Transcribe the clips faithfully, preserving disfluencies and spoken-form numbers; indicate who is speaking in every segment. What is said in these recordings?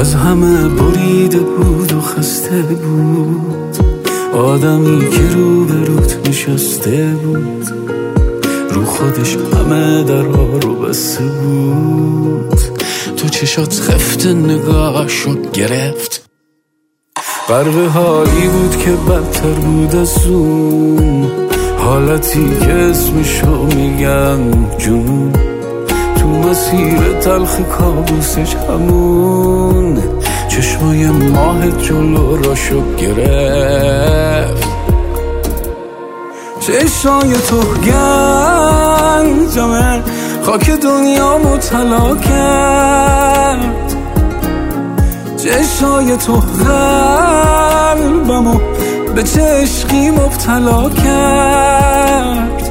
Speaker 1: از همه بریده بود و خسته بود، آدمی که رو به روت نشسته بود، رو خودش همه درها رو بسته بود. تو چشات خفت نگاهشو گرفت، غرق حالی بود که بدتر بود از اون حالتی که اسمشو میگن جنون. تو مسیر تلخ کابوسش همون چشمای ماه جلو راشو گرفت. چشای تو گنجمه خاک دنیا مطلع کرد، چشای تو قلبمو به چه عشقی مبتلا کرد.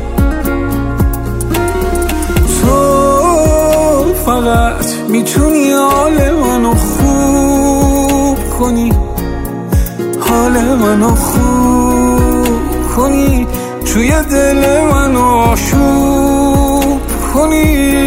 Speaker 1: تو فقط میتونی حال منو خوب کنی، حال منو خوب کنی، توی دل منو آشوب کنی.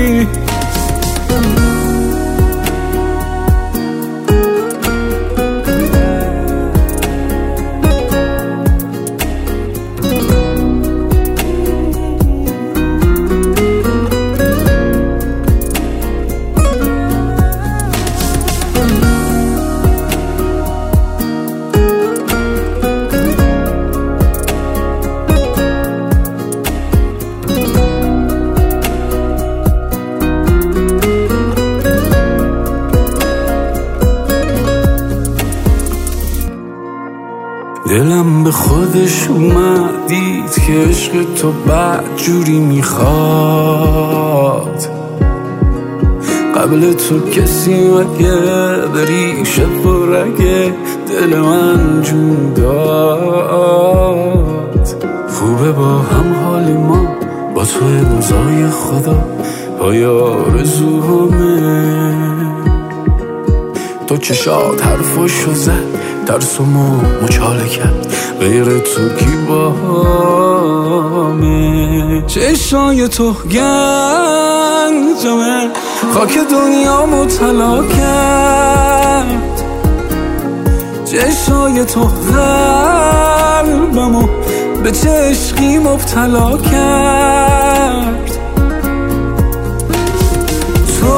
Speaker 1: دلم به خودش اومد دید که عشق تو بد جوری میخواد، قبل تو کسی مگه بری شب و رگه دل من جون داد. خوبه با هم حال ما با تو امضای خدا پای آرزوهامه. تو چشات حرفاشو زد ترسمو مچاله کرد، غیر تو کی باهمه. چشای تو گنجمه خاک دنیا مطلع کرد، چشای تو قلبمو به چه عشقی مبتلا کرد. تو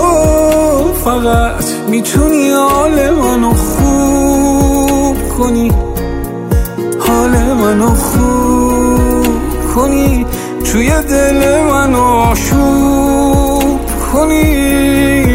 Speaker 1: فقط میتونی حال منو خوب کنی، حال منو خوب کنی، توی دل منو آشوب کنی.